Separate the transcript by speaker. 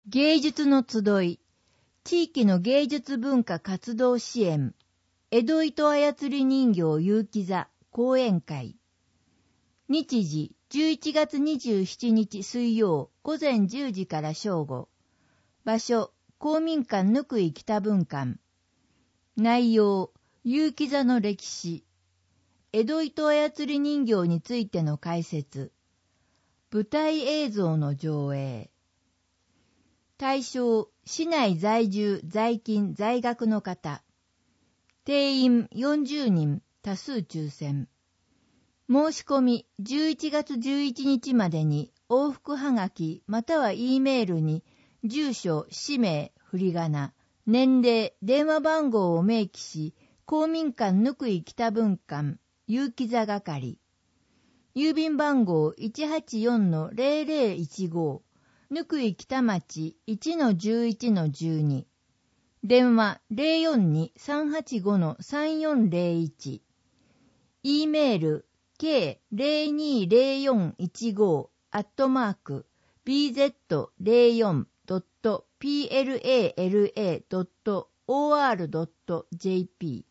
Speaker 1: 芸術の集い、地域の芸術文化活動支援、江戸糸操り人形結城座講演会。日時11月27日水曜午前10時から正午。場所、公民館ぬくい北分館。内容、結城座の歴史。江戸糸操り人形についての解説。舞台映像の上映。対象、市内在住、在勤、在学の方。定員40人、多数抽選。申し込み11月11日までに往復はがきまたは E メールに住所、氏名、振り仮名、年齢、電話番号を明記し、公民館ぬくい北分館、結城座係。郵便番号 184-0015、ぬくい北町 1-11-12。電話 042-385-3401。E メール k020415@bz04.plala.or.jp